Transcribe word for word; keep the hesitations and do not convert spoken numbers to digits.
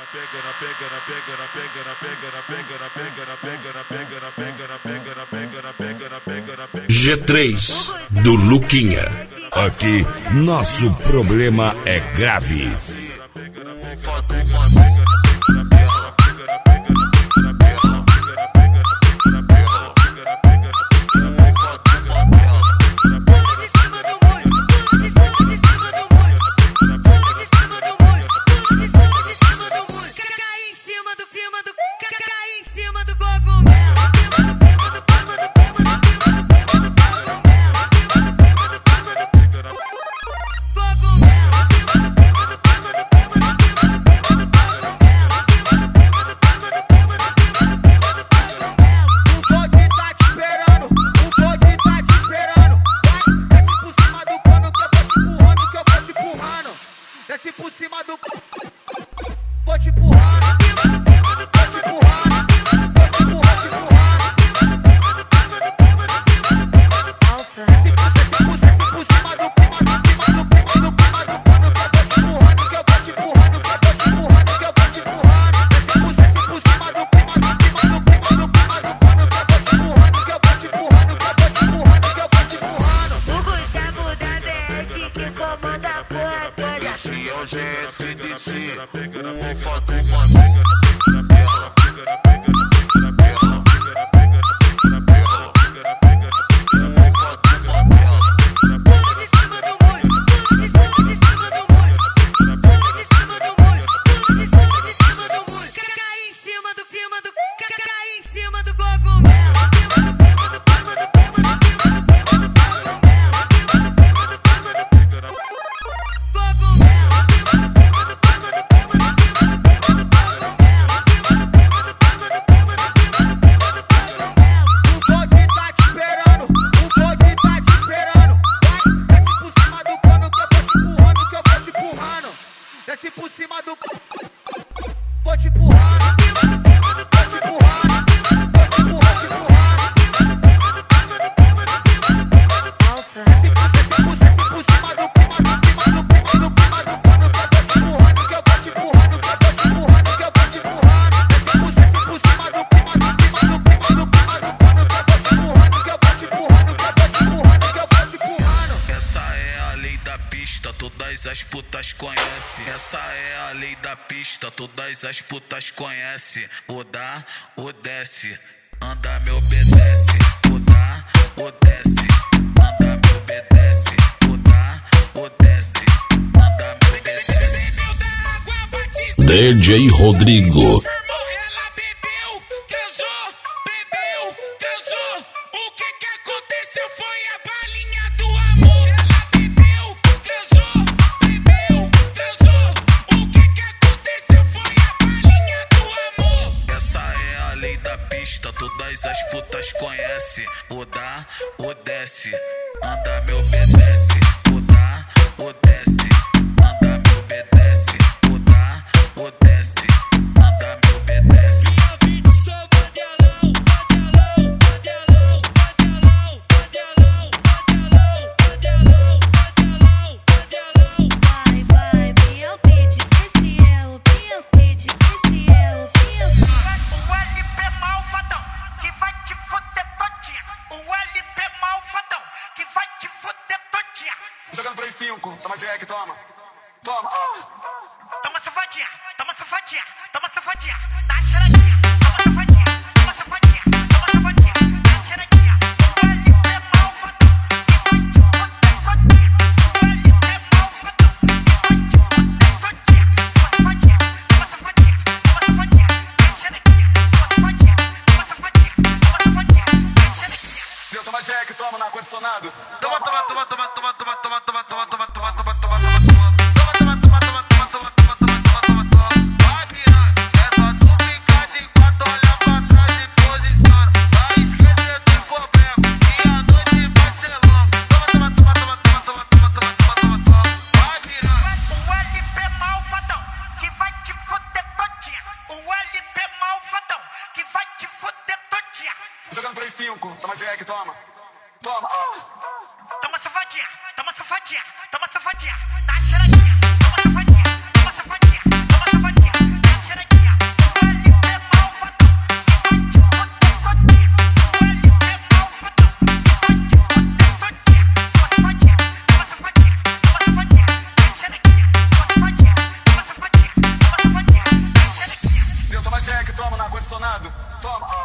G três do Luquinha. Aqui, nosso problema é grave. Desce por cima do... Vou te empurrar. Vou te empurrar. Vou te empurrar, te empurrar. Desce por, desce por, desce por cima do clima, do clima, do clima, do clima, do pano. Que eu vou te empurrando, que eu vou te empurrando, que eu vou te empurrando, que eu vou te empurrando. Desce por, desce por cima do clima, do clima, do clima, do clima, do pano. Que eu vou te empurrando, que eu vou te empurrando, que eu vou te empurrando, que eu vou te empurrando. O Gustavo da B S que comanda a porra toda. Esse é o G S D C, o fato mais. Desce por cima do... Vou te empurrar. Vou te empurrar. Vou te empurrar, te empurrar. Desce por, desce por, desce por cima do clima, do clima, do clima, do clima, do pano. Que eu vou te empurrando, que eu vou te empurrando, que eu vou te empurrando, que eu vou te empurrando. Desce por, desce por cima do clima, do clima, do clima, do clima, do pano. Que eu vou te empurrando, que eu vou te empurrando, que eu vou te empurrando, que eu vou te empurrando. Essa é a lei da pista, todas as putas conhecem. Essa é a lei da pista, todas as putas conhecem. O dá, o desce, anda me obedece. O dá, o desce, anda me obedece. O dá, o desce, anda me obedece. D J Rodrigo. Todas as putas conhecem. O dá, o desce, anda me obedece. O dá, o desce, anda me obedece. O dá, o desce, anda me obedece. Vai, vai, meu beat, esse é o meu beat, esse é o meu. O L P malvadão que vai te fuder todinha. O L P malvadão que vai te fuder todinha. Jogando Play cinco, toma Jack, toma. Toma. Toma safadinha, toma safadinha, toma safadinha. Dá cheiradinha, toma safadinha, toma safadinha, toma safadinha. Dá cheiradinha. O L P malvadão que vai te fuder todinha. O L P malvadão que vai te fuder todinha. Toma safadinha, toma safadinha, toma safadinha. Dá cheiradinha, toma safadinha, toma safadinha, toma safadinha. Dá cheiradinha. Deu, toma Jack, toma no ar-condicionado. Toma, toma, toma, toma, toma, toma, toma, toma, toma, toma, toma, toma, toma. Jogando Play cinco, toma Jack, toma. Toma. Toma safadinha, toma safadinha, toma safadinha. Dá cheiradinha, toma safadinha, toma safadinha, toma safadinha. Dá cheiradinha. ar-condicionado. Toma.